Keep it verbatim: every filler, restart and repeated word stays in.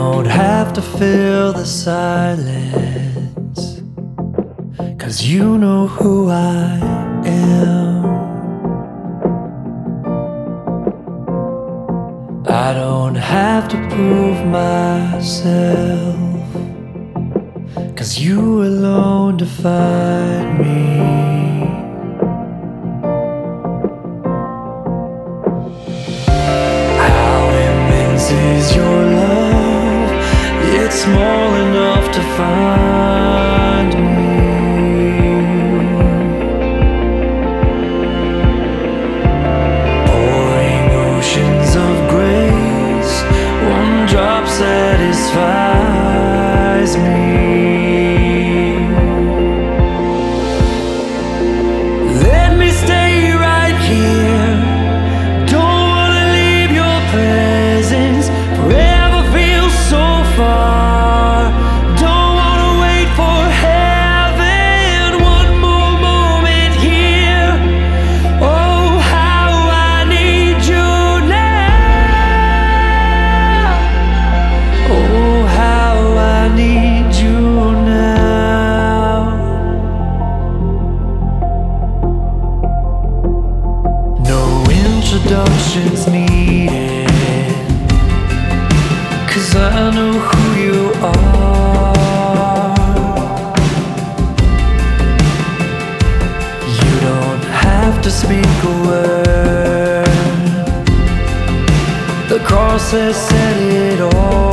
don't have to fill the silence, 'cause you know who I am. I don't have to prove myself, 'cause you alone define me. How immense is your love? It's small enough to find me. Pouring oceans of grace, one drop satisfies me. Let me stay right here. Don't wanna leave your presence. Forever feels so far. Don't wanna wait for heaven. One more moment here. Oh, how I need you now. Oh, how I need you now. No introductions needed, 'cause I know who you are. You don't have to speak a word. The cross has said it all.